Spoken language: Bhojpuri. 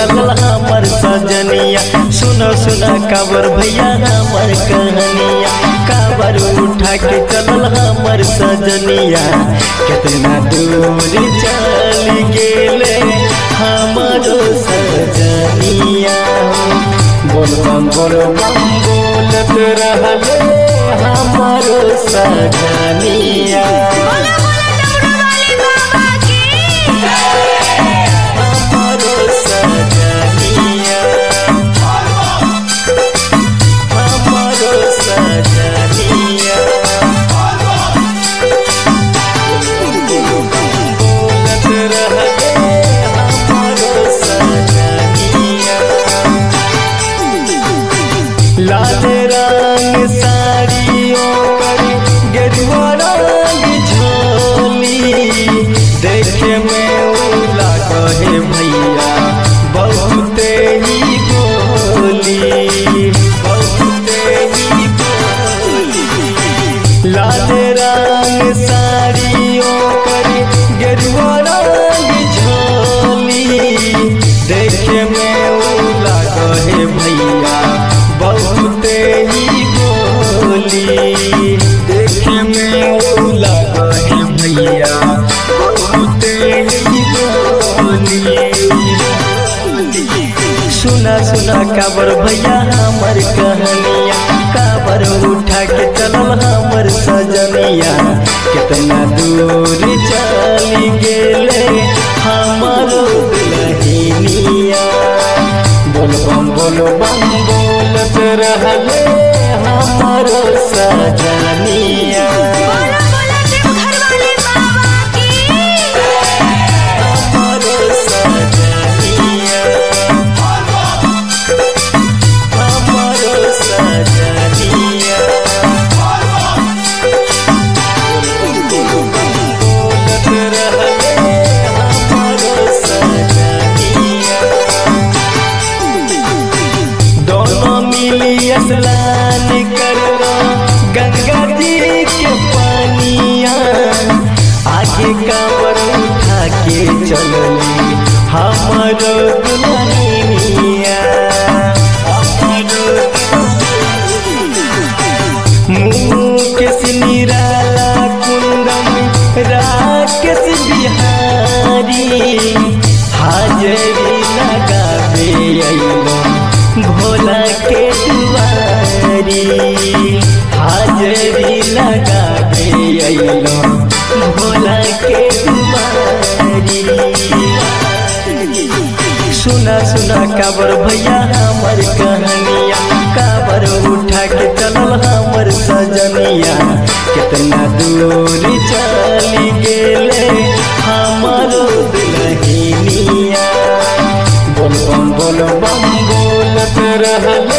चलल हमर सजनिया। सुनो सुना काबर भैया हमर कहानिया, काबर उठा के चलल हमर सजनिया। कितना दूर चल गेले हमारो सजनिया। बोलबम बोलबम बोलत रहले हमारो सजनिया। लाल रंग साड़ियों पर गेरुआ रंग झोली, देखे में उला कहे भैया बहुत ही गोली, बहुत ही गोली। लाल रंग साड़ियों पर गेरुआ रंग झोली, देखे में उला कहे भैया बहुत ही गोली, देखे में उला कहे भैया बहुत ही गोली। सुना सुना काबर भैया हमर कहानिया, काबर उठा के चलल हमर सजनिया। कितना दूर चल गेले हमारो दुल्हनिया। बोलबम बोलबम बोलत रहले हमारो सजनिया। हमारो सजनिया, हमारो सजनिया। बोलत रहले हमारो सजनिया। दोनों मिली स्नान करो गंगा जी के पानिया। आगे कांवर उठा के चलली हमारो दुल्हनिया। मुकेश निराला कुंदन राकेश बिहारी, हाजरी लगावे अइलो भोला के दुआरी। हाजरी लगावे अइलो भोला के दुआरी। सुना सुना काबर भैया हमर कहानिया, काबर उठा के चलल हमर सजनिया। कितना दूर चल गेले हमारो दुल्हनिया। बोलबम बोलबम बोलत रहले